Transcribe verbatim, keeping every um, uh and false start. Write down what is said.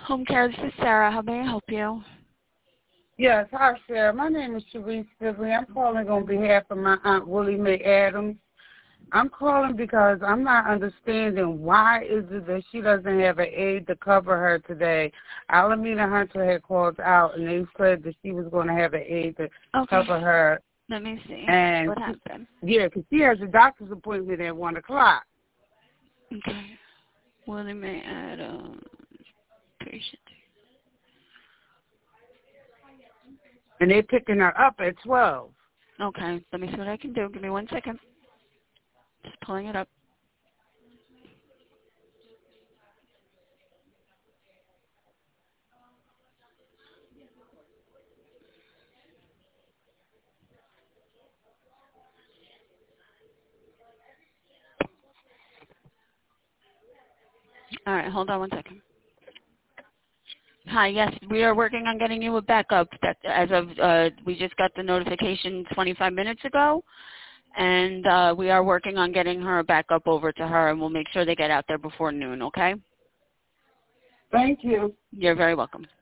Home care, this is Sarah. How may I help you? Yes, hi, Sarah. My name is Sharice Sibley. I'm calling on behalf of my Aunt Willie Mae Adams. I'm calling because I'm not understanding why is it that she doesn't have an aide to cover her today. Alameda Hunter had called out, and they said that she was going to have an aide to okay. cover her. Let me see and what happened. Yeah, because she has a doctor's appointment at one o'clock. Okay. Willie Mae Adams, patient. And they're picking her up at twelve. Okay. Let me see what I can do. Give me one second. Just pulling it up. All right. Hold on one second. Hi, yes, we are working on getting you a backup. That as of uh, we just got the notification twenty-five minutes ago, and uh, we are working on getting her a backup over to her, and we'll make sure they get out there before noon. Okay? Thank you. You're very welcome.